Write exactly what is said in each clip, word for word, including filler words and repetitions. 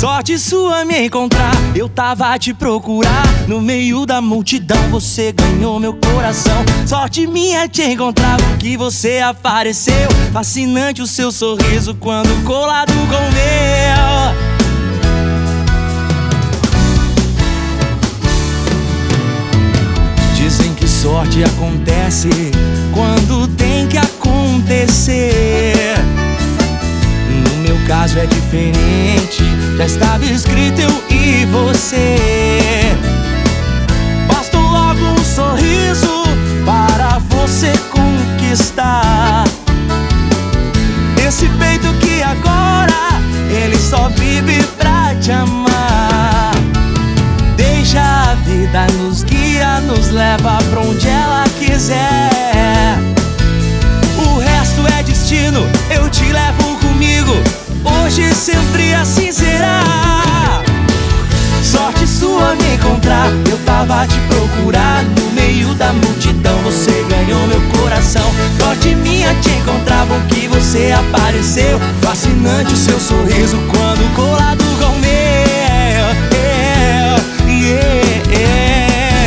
Sorte sua me encontrar, eu tava a te procurar. No meio da multidão você ganhou meu coração. Sorte minha te encontrar, porque você apareceu. Fascinante o seu sorriso quando colado com o meu. Dizem que sorte acontece quando tem que acontecer. No meu caso é diferente, já estava escrito eu e você. Basta logo um sorriso para você conquistar esse peito que agora ele só vive pra te amar. Deixa a vida nos guia, nos leva pra onde ela quiser. O resto é destino, eu te levo comigo. Hoje sempre assim será. Sorte sua me encontrar, eu tava a te procurar. No meio da multidão você ganhou meu coração. Sorte minha te encontrar, bom que você apareceu. Fascinante o seu sorriso quando colado com o meu. Yeah, yeah.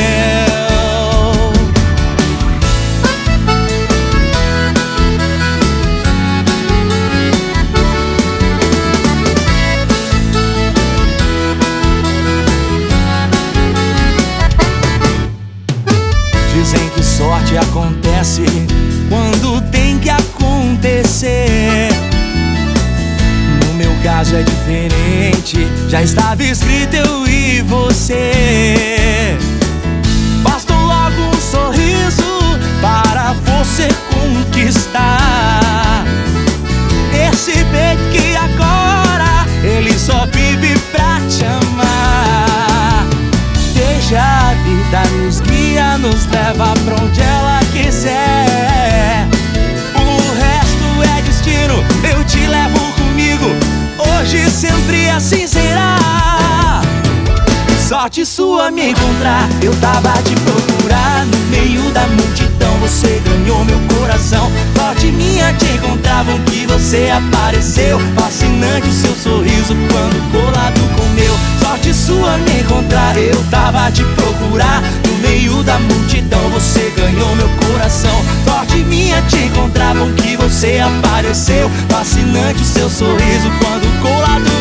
Dizem que sorte acontece quando tem que acontecer. No meu caso é diferente, já estava escrito eu e você. Bastou logo um sorriso para você conquistar esse peito que agora ele só vive pra te amar. Deixa a vida nos guia, nos leva pra onde ela quiser. O resto é destino, eu te levo comigo. Hoje sempre assim será. Sorte sua me encontrar, eu tava a te procurar. No meio da multidão você ganhou meu coração. Sorte minha te encontrar, bom que você apareceu. Fascinante o seu sorriso quando colado com o meu. Sorte sua me encontrar, eu tava a te procurar. No meio da multidão você ganhou meu coração. Sorte minha te encontrar, bom que você apareceu. Fascinante o seu sorriso quando colado